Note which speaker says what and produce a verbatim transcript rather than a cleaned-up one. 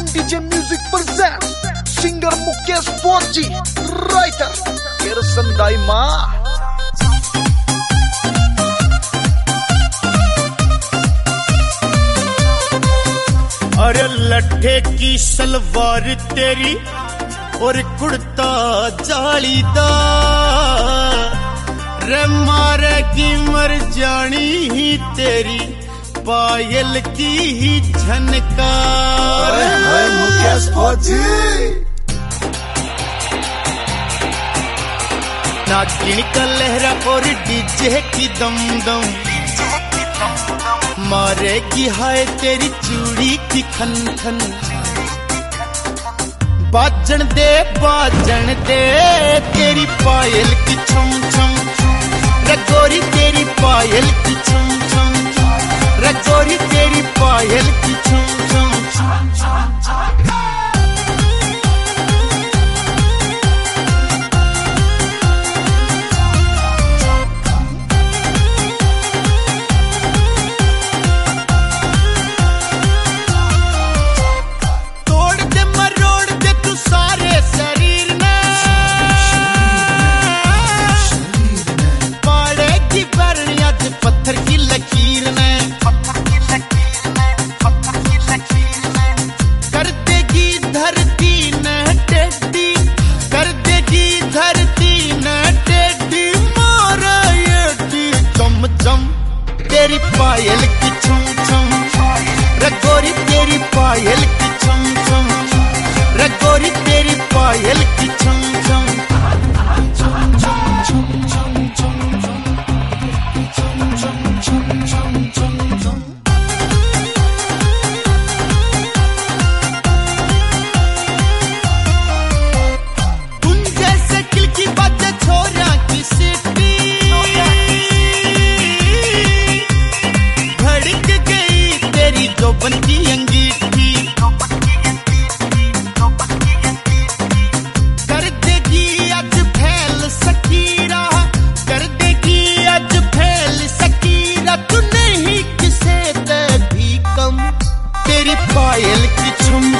Speaker 1: DJ music present singer Mukesh Fauji, writer Krishna दाइमा।
Speaker 2: अरे लट्ठे की सलवार तेरी और कुर्ता जालीदार, रे मारे की मर जानी ही तेरी पायल की ही झनकार।
Speaker 1: हाय मुकेश फौजी,
Speaker 2: नागिन का लहरा और डीजे की दम दम, मारेगी हाय तेरी चूड़ी की खन खन। बाजन दे बाजन दे तेरी पायल की छम छम, रगोरी तेरी पायल की छम छम, रगोरी तेरी पायल की छम छम। तोड़ दे मरोड़ दे तू सारे शरीर ने, पाड़ेगी बरनिया दे पत्थर की लकीर ने, कर देगी धरती न टेढ़ी, कर देगी धरती न टेढ़ी, मारा ये चम चम तेरी पायल की छम छम, रगोरी तेरी पायल की छम छम, रगोरी तेरी पायल की छम छम। तुम जैसे किल की बातें छोरा की सीटी, भड़क गई तेरी जोबन की अंगीठी, कर देगी आज फैल सकीरा, कर देगी आज फैल सकीरा, तू नहीं किसे दे भी कम तेरी पायल की छम